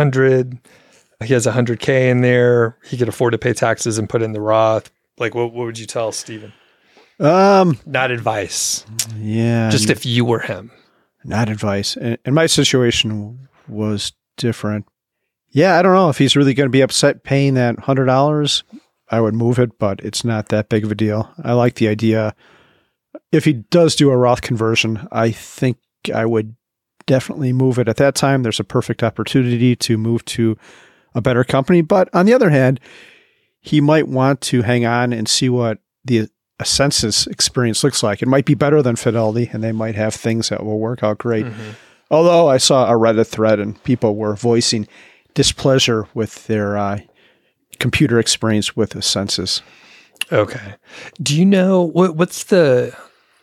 100K in there. He could afford to pay taxes and put in the Roth. Like what would you tell Stephen? Not advice. Yeah. Just if you were him. Not advice. And my situation was different. Yeah, I don't know if he's really going to be upset paying that $100. I would move it, but it's not that big of a deal. I like the idea. If he does do a Roth conversion, I think I would definitely move it. At that time, there's a perfect opportunity to move to a better company. But on the other hand, he might want to hang on and see what the Ascensus experience looks like. It might be better than Fidelity, and they might have things that will work out great. Mm-hmm. Although I saw a Reddit thread and people were voicing displeasure with their computer experience with Ascensus. Okay. Do you know what's the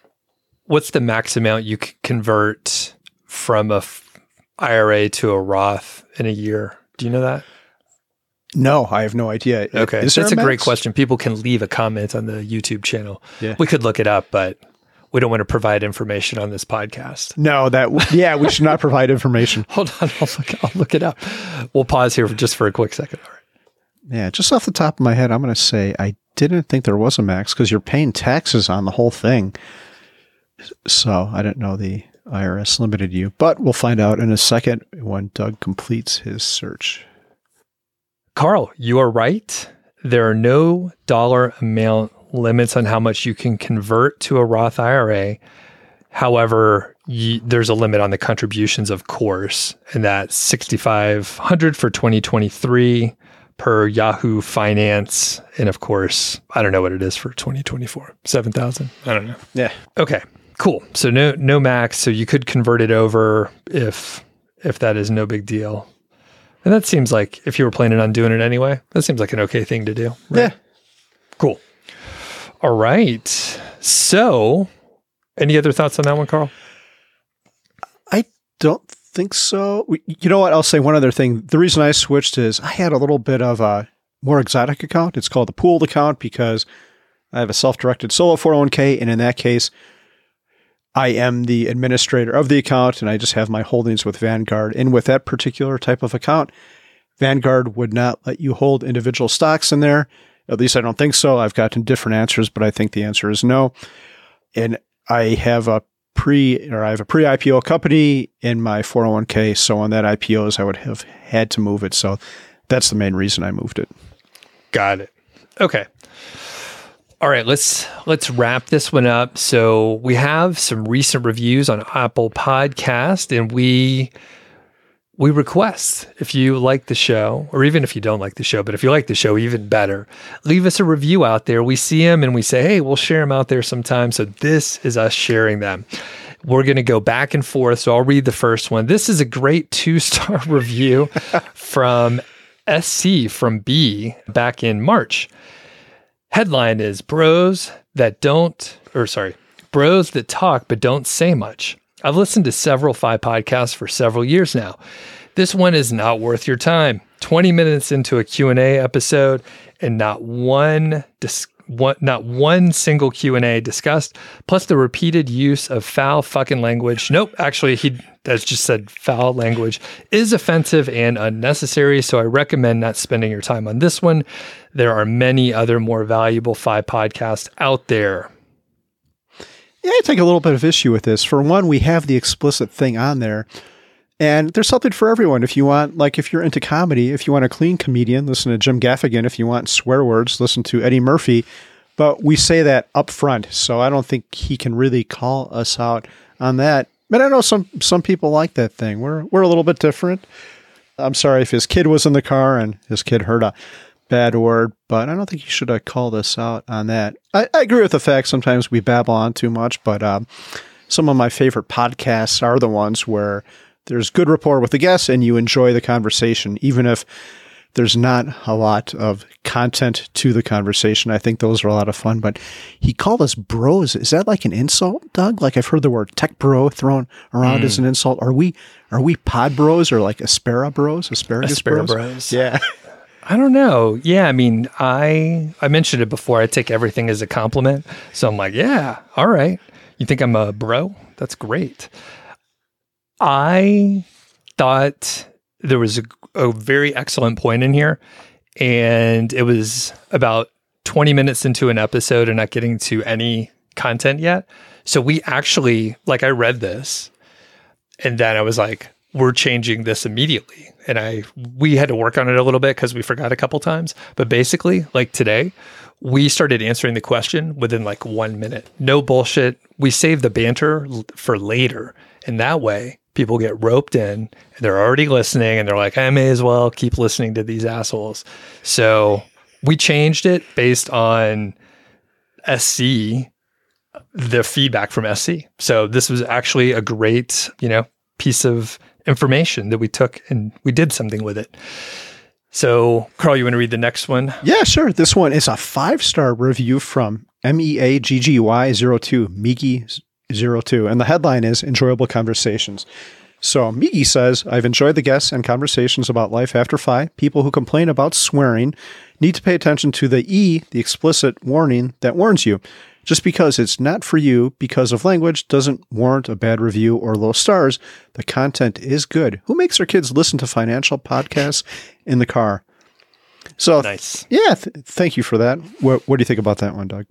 max amount you can convert from a IRA to a Roth in a year? Do you know that? No, I have no idea. Okay. That's a great question. People can leave a comment on the YouTube channel. Yeah. We could look it up, but we don't want to provide information on this podcast. No, we should not provide information. Hold on, I'll look it up. We'll pause here for a quick second. All right. Yeah, just off the top of my head, I'm going to say I didn't think there was a max because you're paying taxes on the whole thing. So I didn't know the IRS limited you, but we'll find out in a second when Doug completes his search. Carl, you are right. There are no dollar amount limits on how much you can convert to a Roth IRA. However, there's a limit on the contributions, of course, and that's $6,500 for 2023 per Yahoo Finance. And of course, I don't know what it is for 2024. 7,000? I don't know. Yeah. Okay, cool. So no max. So you could convert it over if that is no big deal. And that seems like if you were planning on doing it anyway, that seems like an okay thing to do. Right? Yeah. Cool. All right. So any other thoughts on that one, Carl? I don't think so. You know what? I'll say one other thing. The reason I switched is I had a little bit of a more exotic account. It's called the pooled account because I have a self-directed solo 401k. And in that case, I am the administrator of the account and I just have my holdings with Vanguard. And with that particular type of account, Vanguard would not let you hold individual stocks in there. At least I don't think so. I've gotten different answers, but I think the answer is no. And I have a pre-IPO company in my 401k. So on that IPOs, I would have had to move it. So that's the main reason I moved it. Got it. Okay. All right, let's wrap this one up. So we have some recent reviews on Apple Podcast, and we request if you like the show, or even if you don't like the show, but if you like the show, even better, leave us a review out there. We see them and we say, hey, we'll share them out there sometime. So this is us sharing them. We're going to go back and forth. So I'll read the first one. This is a great 2-star review from SC from B back in March. Headline is Bros that talk but don't say much. I've listened to several FI podcasts for several years now. This one is not worth your time. 20 minutes into a Q&A episode and not one single Q&A discussed, plus the repeated use of foul fucking language. Nope, actually, he has just said foul language is offensive and unnecessary, so I recommend not spending your time on this one. There are many other more valuable FI podcasts out there. Yeah, I take a little bit of issue with this. For one, we have the explicit thing on there, and there's something for everyone. If you want, like if you're into comedy, if you want a clean comedian, listen to Jim Gaffigan. If you want swear words, listen to Eddie Murphy. But we say that up front, so I don't think he can really call us out on that. But I know some people like that thing. We're a little bit different. I'm sorry if his kid was in the car and his kid heard a bad word, but I don't think he should have called us out on that. I agree with the fact sometimes we babble on too much, but some of my favorite podcasts are the ones where there's good rapport with the guests and you enjoy the conversation, even if there's not a lot of content to the conversation. I think those are a lot of fun, but he called us bros. Is that like an insult, Doug? Like I've heard the word tech bro thrown around as an insult. Are we pod bros or like asparagus bros? Asparagus bros? Yeah. I don't know. Yeah, I mean, I mentioned it before. I take everything as a compliment. So I'm like, yeah, all right. You think I'm a bro? That's great. I thought there was a very excellent point in here. And it was about 20 minutes into an episode and not getting to any content yet. So we actually, like, I read this and then I was like, we're changing this immediately. And we had to work on it a little bit because we forgot a couple times. But basically, like today, we started answering the question within like 1 minute. No bullshit. We saved the banter for later. And that way, people get roped in and they're already listening and they're like, I may as well keep listening to these assholes. So we changed it based on SC, the feedback from SC. So this was actually a great, piece of information that we took and we did something with it. So, Carl, you want to read the next one? Yeah, sure. This one is a 5-star review from MEAGGY02, Migi02. And the headline is Enjoyable Conversations. So Migi says, I've enjoyed the guests and conversations about life after Phi. People who complain about swearing need to pay attention to the explicit warning that warns you. Just because it's not for you because of language doesn't warrant a bad review or low stars. The content is good. Who makes their kids listen to financial podcasts in the car? So, nice. Yeah, thank you for that. What do you think about that one, Doug?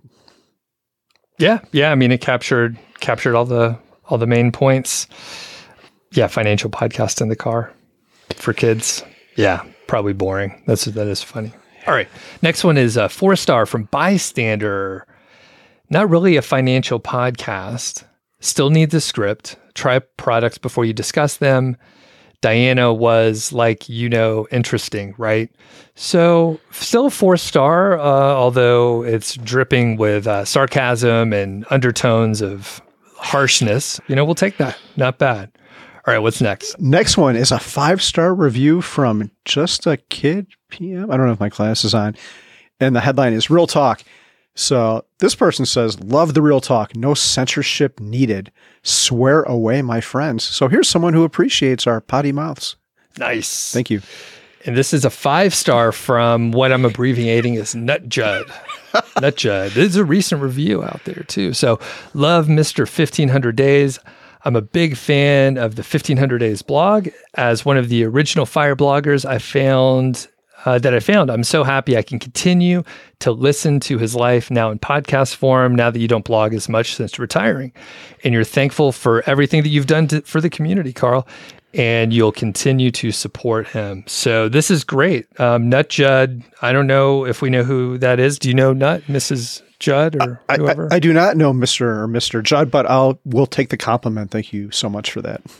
Yeah. I mean, it captured all the main points. Yeah, financial podcast in the car for kids. Yeah, probably boring. That is funny. All right, next one is a 4-star from Bystander. Not really a financial podcast. Still need the script. Try products before you discuss them. Diana was interesting, right? So still a 4-star, although it's dripping with sarcasm and undertones of harshness. We'll take that. Not bad. All right, what's next? Next one is a 5-star review from Just a Kid PM. I don't know if my class is on. And the headline is Real Talk. So this person says, love the real talk. No censorship needed. Swear away, my friends. So here's someone who appreciates our potty mouths. Nice. Thank you. And this is a 5-star from what I'm abbreviating as Nut Judd. Nut Judd. This is a recent review out there too. So love Mr. 1500 Days. I'm a big fan of the 1500 Days blog. As one of the original Fire bloggers I found, I'm so happy I can continue to listen to his life now in podcast form, now that you don't blog as much since retiring. And you're thankful for everything that you've done for the community, Carl, and you'll continue to support him. So this is great. Nut Judd, I don't know if we know who that is. Do you know Nut, Mrs. Judd, or whoever? I do not know Mr. Judd, but we'll take the compliment. Thank you so much for that.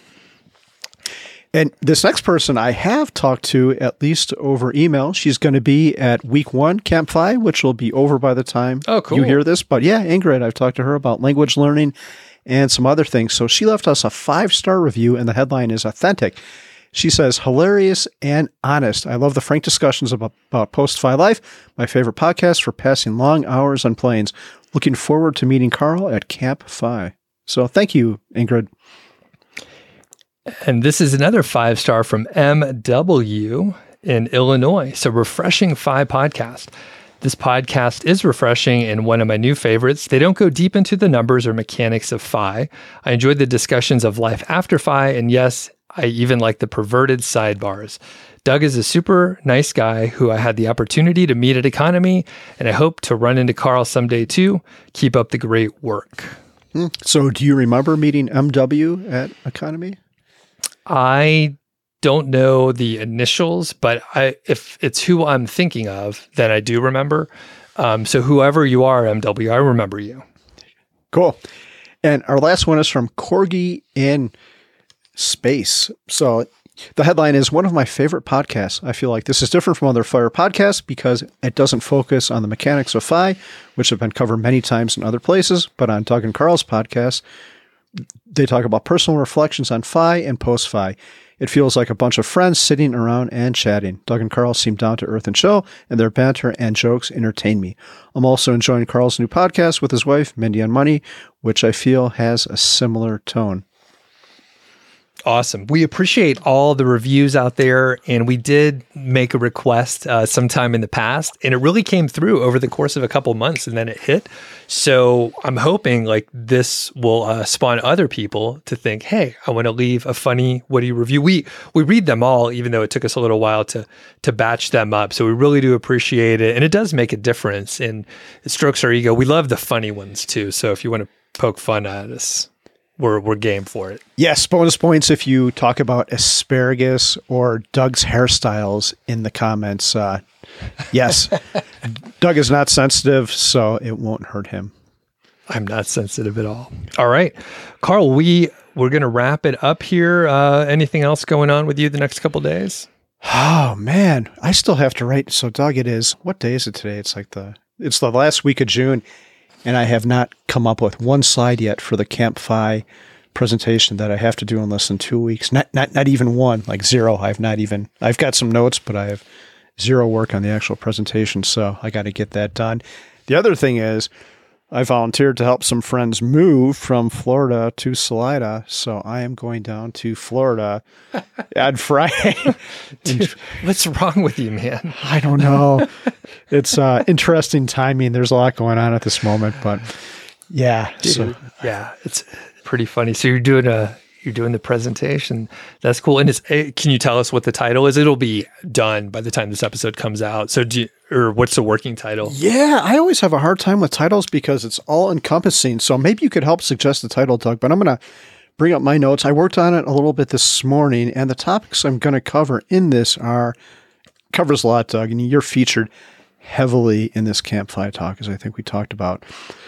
And this next person I have talked to, at least over email. She's going to be at week 1 Camp Phi, which will be over by the time you hear this. But yeah, Ingrid, I've talked to her about language learning and some other things. So she left us a 5-star review, and the headline is Authentic. She says, hilarious and honest. I love the frank discussions about post-Phi life, my favorite podcast for passing long hours on planes. Looking forward to meeting Carl at Camp Phi. So thank you, Ingrid. And this is another 5-star from MW in Illinois. So refreshing Phi podcast. This podcast is refreshing and one of my new favorites. They don't go deep into the numbers or mechanics of Phi. I enjoyed the discussions of life after Phi, and yes, I even like the perverted sidebars. Doug is a super nice guy who I had the opportunity to meet at Economy, and I hope to run into Carl someday too. Keep up the great work. So do you remember meeting MW at Economy? I don't know the initials, but if it's who I'm thinking of, then I do remember. So whoever you are, MW, I remember you. Cool. And our last one is from Corgi in Space. So the headline is one of my favorite podcasts. I feel like this is different from other Fire podcasts because it doesn't focus on the mechanics of Phi, which have been covered many times in other places, but on Doug and Carl's podcast, they talk about personal reflections on Phi and post-Phi. It feels like a bunch of friends sitting around and chatting. Doug and Carl seem down to earth and chill, and their banter and jokes entertain me. I'm also enjoying Carl's new podcast with his wife, Mindy on Money, which I feel has a similar tone. Awesome. We appreciate all the reviews out there. And we did make a request sometime in the past, and it really came through over the course of a couple months, and then it hit. So I'm hoping like this will spawn other people to think, hey, I want to leave a funny Woody review. We read them all, even though it took us a little while to batch them up. So we really do appreciate it. And it does make a difference, and it strokes our ego. We love the funny ones too. So if you want to poke fun at us, we're game for it. Yes, bonus points if you talk about asparagus or Doug's hairstyles in the comments. Yes, Doug is not sensitive, so it won't hurt him. I'm not sensitive at all. All right, Carl, we're going to wrap it up here. Anything else going on with you the next couple days? Oh man, I still have to write. So Doug, what day is it today? It's the last week of June. And I have not come up with one slide yet for the Campfi presentation that I have to do in less than 2 weeks. Not even one, like zero. I've got some notes, but I have zero work on the actual presentation. So I got to get that done. The other thing is I volunteered to help some friends move from Florida to Salida. So I am going down to Florida on Friday. Dude, what's wrong with you, man? I don't know. It's interesting timing. There's a lot going on at this moment, but yeah. Dude, yeah, it's pretty funny. So you're doing the presentation. That's cool. And can you tell us what the title is? It'll be done by the time this episode comes out. So what's the working title? Yeah, I always have a hard time with titles because it's all encompassing. So maybe you could help suggest the title, Doug, but I'm going to bring up my notes. I worked on it a little bit this morning, and the topics I'm going to cover in this covers a lot, Doug, and you're featured heavily in this Campfi talk, as I think we talked about.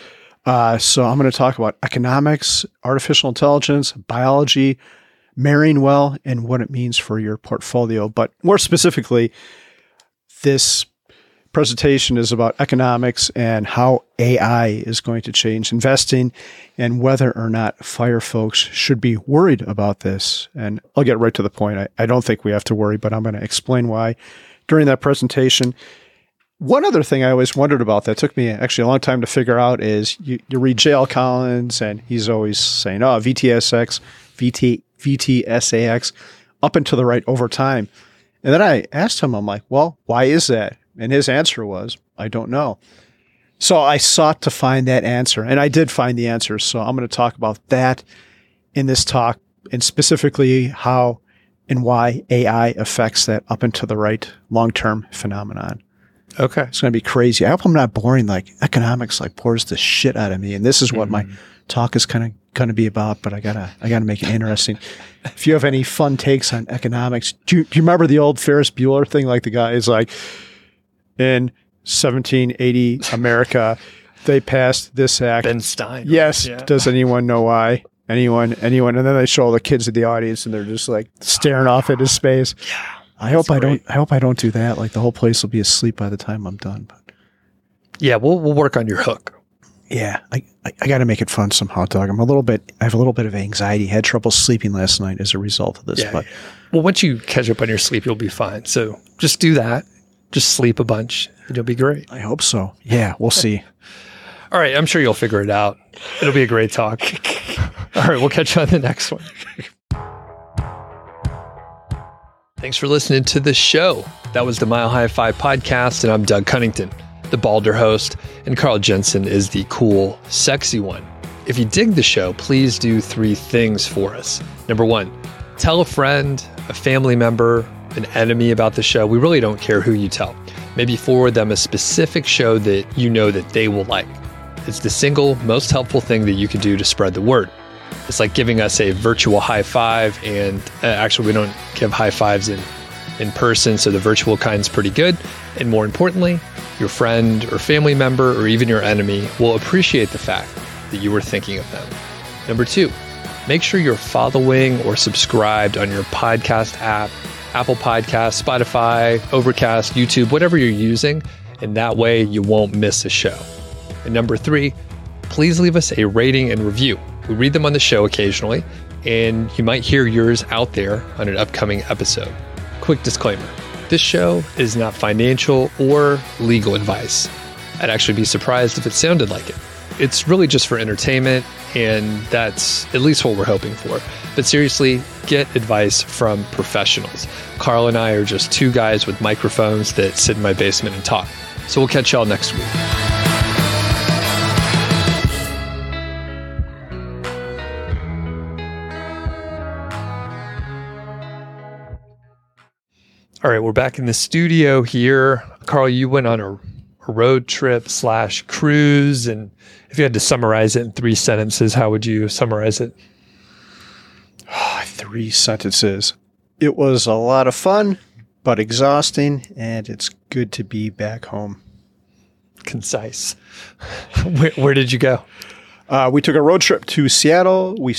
So I'm going to talk about economics, artificial intelligence, biology, marrying well, and what it means for your portfolio. But more specifically, this presentation is about economics and how AI is going to change investing and whether or not FIRE folks should be worried about this. And I'll get right to the point. I don't think we have to worry, but I'm going to explain why during that presentation. One other thing I always wondered about that took me actually a long time to figure out is you read J.L. Collins, and he's always saying, VTSX, VTSAX, up and to the right over time. And then I asked him, I'm like, well, why is that? And his answer was, I don't know. So I sought to find that answer, and I did find the answer. So I'm going to talk about that in this talk, and specifically how and why AI affects that up and to the right long-term phenomenon. Okay. It's going to be crazy. I hope I'm not boring. Like economics, pours the shit out of me. And this is what my talk is kind of going to be about, but I gotta make it interesting. If you have any fun takes on economics, do you remember the old Ferris Bueller thing? Like the guy is like, in 1780 America, they passed this act. Ben Stein. Yes. Yeah. Does anyone know why? Anyone? And then they show all the kids in the audience, and they're just like staring off into space. Yeah. I hope I don't do that. Like the whole place will be asleep by the time I'm done. But yeah, we'll work on your hook. Yeah, I got to make it fun somehow, Doug. I have a little bit of anxiety. Had trouble sleeping last night as a result of this. Yeah, but well, once you catch up on your sleep, you'll be fine. So just do that. Just sleep a bunch, and you'll be great. I hope so. Yeah, we'll see. All right, I'm sure you'll figure it out. It'll be a great talk. All right, we'll catch you on the next one. Thanks for listening to the show. That was the Mile High 5 podcast, and I'm Doug Cunnington, the Balder host, and Carl Jensen is the cool, sexy one. If you dig the show, please do 3 things for us. Number 1, tell a friend, a family member, an enemy about the show. We really don't care who you tell. Maybe forward them a specific show that you know that they will like. It's the single most helpful thing that you can do to spread the word. It's like giving us a virtual high five, and actually we don't give high fives in person, so the virtual kind's pretty good. And more importantly, your friend or family member or even your enemy will appreciate the fact that you were thinking of them. Number 2, make sure you're following or subscribed on your podcast app, Apple Podcasts, Spotify, Overcast, YouTube, whatever you're using, and that way you won't miss a show. And number 3, please leave us a rating and review. We read them on the show occasionally, and you might hear yours out there on an upcoming episode. Quick disclaimer, this show is not financial or legal advice. I'd actually be surprised if it sounded like it. it's really just for entertainment, and that's at least what we're hoping for. But seriously, get advice from professionals. Carl and I are just two guys with microphones that sit in my basement and talk. So we'll catch y'all next week. All right, we're back in the studio here. Carl, you went on a road trip / cruise, and if you had to summarize it in 3 sentences, how would you summarize it? 3 sentences. It was a lot of fun, but exhausting, and it's good to be back home. Concise. Where did you go? We took a road trip to Seattle. We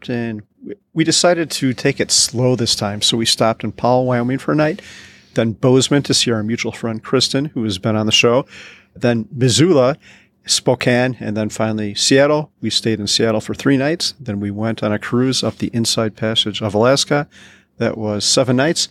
decided to take it slow this time. So we stopped in Powell, Wyoming for a night, then Bozeman to see our mutual friend, Kristen, who has been on the show, then Missoula, Spokane, and then finally Seattle. We stayed in Seattle for 3 nights. Then we went on a cruise up the Inside Passage of Alaska. That was 7 nights.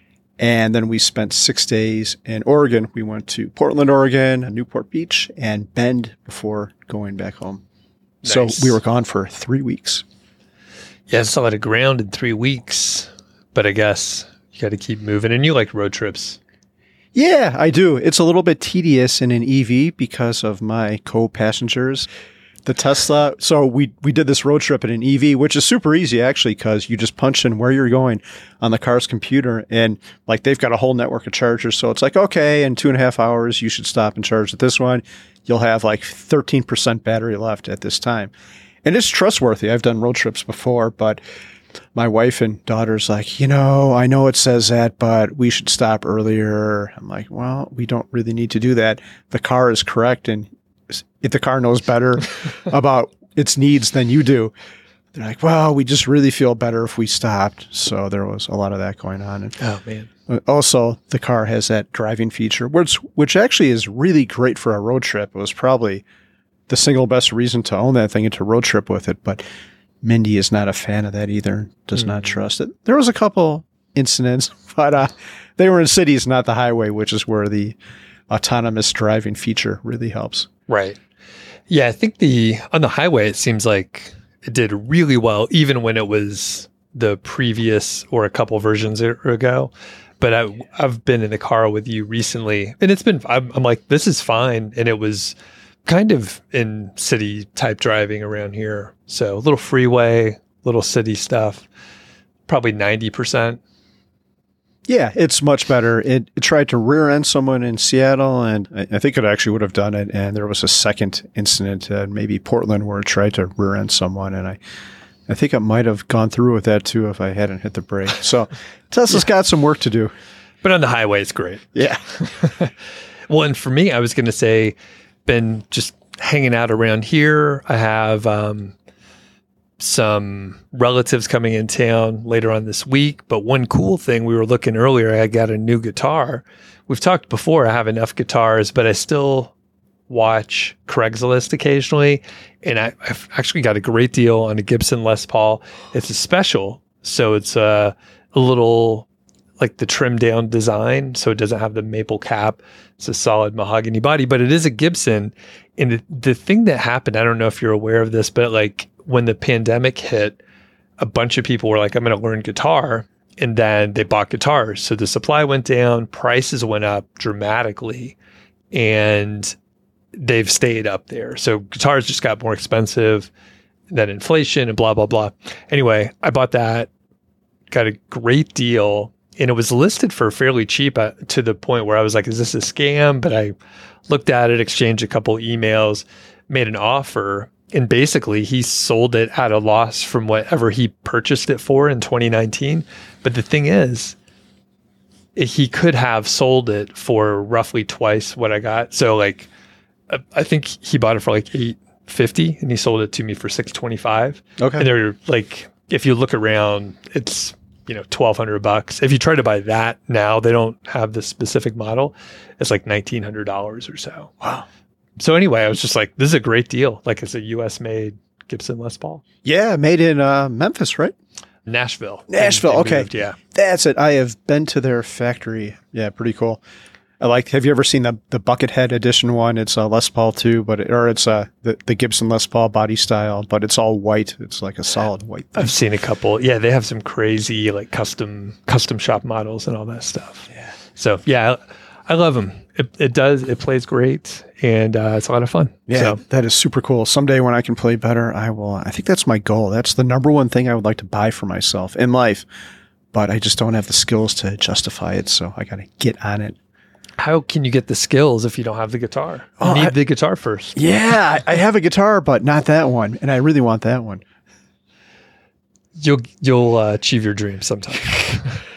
And then we spent 6 days in Oregon. We went to Portland, Oregon, Newport Beach, and Bend before going back home. Nice. So we were gone for 3 weeks. Yeah, it's a lot of ground in 3 weeks, but I guess you got to keep moving. And you like road trips. Yeah, I do. It's a little bit tedious in an EV because of my co-passengers. The Tesla. So we did this road trip in an EV, which is super easy actually, because you just punch in where you're going on the car's computer, and like they've got a whole network of chargers. So it's like, okay, in 2.5 hours, you should stop and charge at this one. You'll have like 13% battery left at this time. And it's trustworthy. I've done road trips before, but my wife and daughter's like, I know it says that, but we should stop earlier. I'm like, well, we don't really need to do that. The car is correct. And if the car knows better about its needs than you do, they're like, well, we just really feel better if we stopped. So there was a lot of that going on. And oh, man. Also, the car has that driving feature, which actually is really great for a road trip. It was probably the single best reason to own that thing and to road trip with it. But Mindy is not a fan of that either, does not trust it. There was a couple incidents, but they were in cities, not the highway, which is where the autonomous driving feature really helps. Right. Yeah, I think on the highway, it seems like it did really well, even when it was the previous or a couple versions ago. But I've been in the car with you recently, and I'm like, this is fine. And it was kind of in city type driving around here. So a little freeway, little city stuff, probably 90%. Yeah, it's much better. It tried to rear end someone in Seattle, and I think it actually would have done it. And there was a second incident, maybe Portland, where it tried to rear end someone. And I think it might have gone through with that too if I hadn't hit the brake. So Tesla's got some work to do. But on the highway, it's great. Yeah. Well, and for me, I was going to say, been just hanging out around here. I have some relatives coming in town later on this week. But one cool thing, we were looking earlier, I got a new guitar. We've talked before, I have enough guitars, but I still watch Craigslist occasionally. And I've actually got a great deal on a Gibson Les Paul. It's a special. So it's a little like the trimmed down design. So it doesn't have the maple cap. It's a solid mahogany body, but it is a Gibson. And the thing that happened, I don't know if you're aware of this, but like when the pandemic hit, a bunch of people were like, I'm going to learn guitar. And then they bought guitars. So the supply went down, prices went up dramatically, and they've stayed up there. So guitars just got more expensive than inflation and blah, blah, blah. Anyway, I bought that, got a great deal, and it was listed for fairly cheap to the point where I was like, is this a scam? But I looked at it, exchanged a couple emails, made an offer, and basically he sold it at a loss from whatever he purchased it for in 2019. But the thing is, he could have sold it for roughly twice what I got. So like, I think he bought it for like $850 and he sold it to me for $625. Okay. And they're like, if you look around, it's, $1,200. If you try to buy that now, they don't have the specific model. It's like $1,900 or so. Wow. So anyway, I was just like, this is a great deal. Like it's a US made Gibson Les Paul. Yeah. Made in Memphis, right? Nashville. Nashville. Okay. Moved, yeah. That's it. I have been to their factory. Yeah. Pretty cool. Have you ever seen the Buckethead edition one? It's a Les Paul too, it's the Gibson Les Paul body style, but it's all white. It's like a solid white thing. I've seen a couple. Yeah, they have some crazy like custom shop models and all that stuff. Yeah. So yeah, I love them. It plays great, and it's a lot of fun. Yeah, so. That is super cool. Someday when I can play better, I will. I think that's my goal. That's the number one thing I would like to buy for myself in life, but I just don't have the skills to justify it. So I got to get on it. How can you get the skills if you don't have the guitar? You need the guitar first. Yeah, I have a guitar, but not that one, and I really want that one. You'll achieve your dreams sometime.